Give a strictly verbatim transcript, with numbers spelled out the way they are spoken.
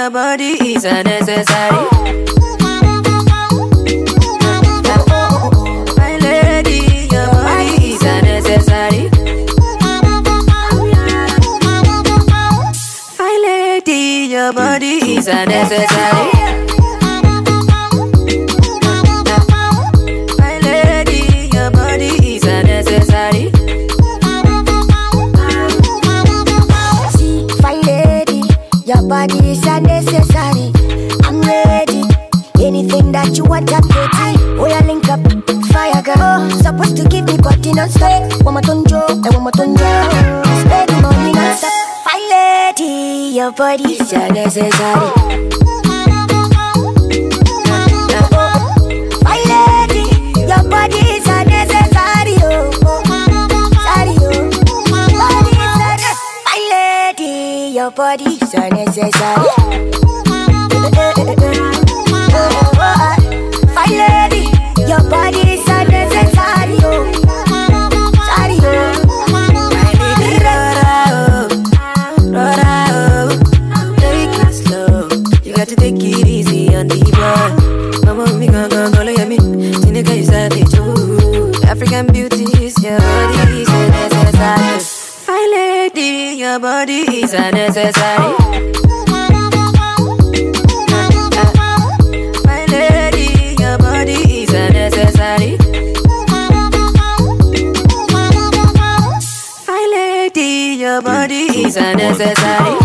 your body is unnecessary. My lady, your body is unnecessary. My lady, your body is unnecessary. My lady, your body is unnecessary. See, fine lady, your body is unnecessary. I'm ready. Anything that you want, I'm ready. Oh, yeah, link up, fire girl. Supposed to give me body non-stop. One more tonjo, and one more tonjo. Spend the money non-stop. Fine lady, your body is unnecessary. Fine lady, your body is unnecessary. Oh, sorry, oh. Body is unnecessary. Fine lady, your body is unnecessary. Fine lady, your body is unnecessary. Oh, sorry, oh. Take it slow. You got to take it easy on the boy. Mama, me gon' gon' go let me. Tineka, you savage, ooh. African beauties, your body is unnecessary. Fine lady, your body is unnecessary. My lady, your body is unnecessary. My lady, your body is unnecessary.